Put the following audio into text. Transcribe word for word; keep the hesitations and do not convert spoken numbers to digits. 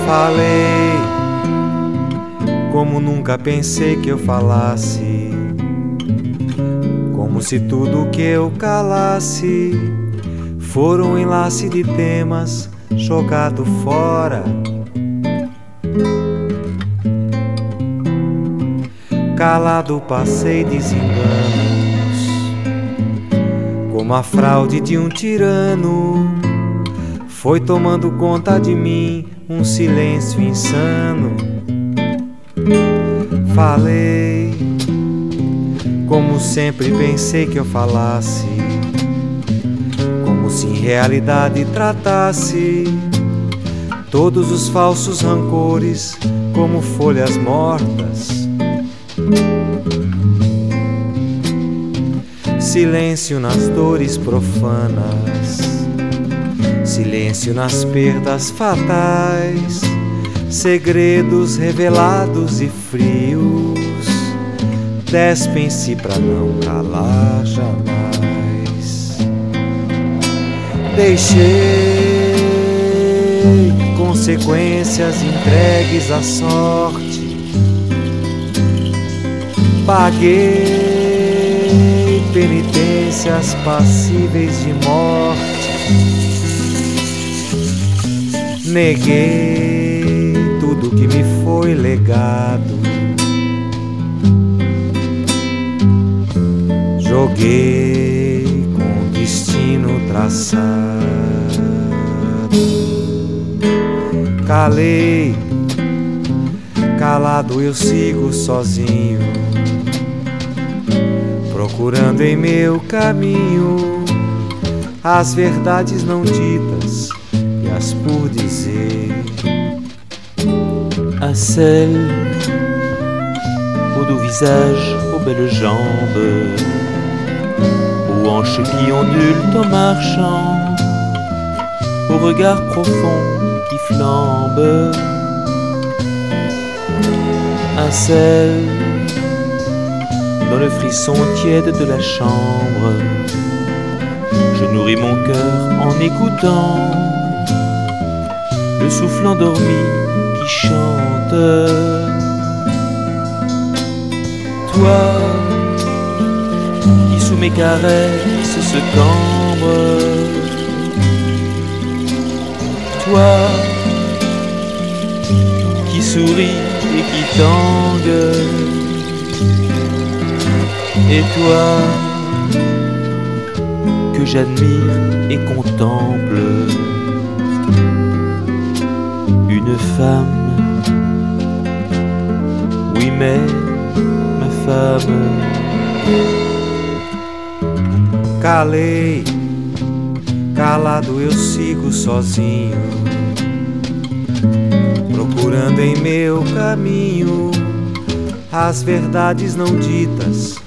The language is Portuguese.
Falei como nunca pensei que eu falasse, como se tudo que eu calasse for um enlace de temas jogado fora. Calado passei desenganos, como a fraude de um tirano. Foi tomando conta de mim um silêncio insano. Falei como sempre pensei que eu falasse, como se em realidade tratasse todos os falsos rancores como folhas mortas. Silêncio nas dores profanas, silêncio nas perdas fatais, segredos revelados e frios despem-se pra não calar jamais. Deixei consequências entregues à sorte, paguei penitências passíveis de morte, neguei tudo que me foi legado, joguei com destino traçado. Calei, calado eu sigo sozinho, procurando em meu caminho as verdades não ditas e as por dizer. À celle, au doux visage, aux belles jambes, aux hanches qui ondulent en marchant, au regard profond qui flambe. À celle, dans le frisson tiède de la chambre, je nourris mon cœur en écoutant le souffle endormi qui chante. Toi, qui sous mes caresses se cambre, toi, qui souris et qui tangue, et toi, que j'admire et contemple, une femme, oui mais ma femme. Calei, calado eu sigo sozinho, procurando em meu caminho as verdades não ditas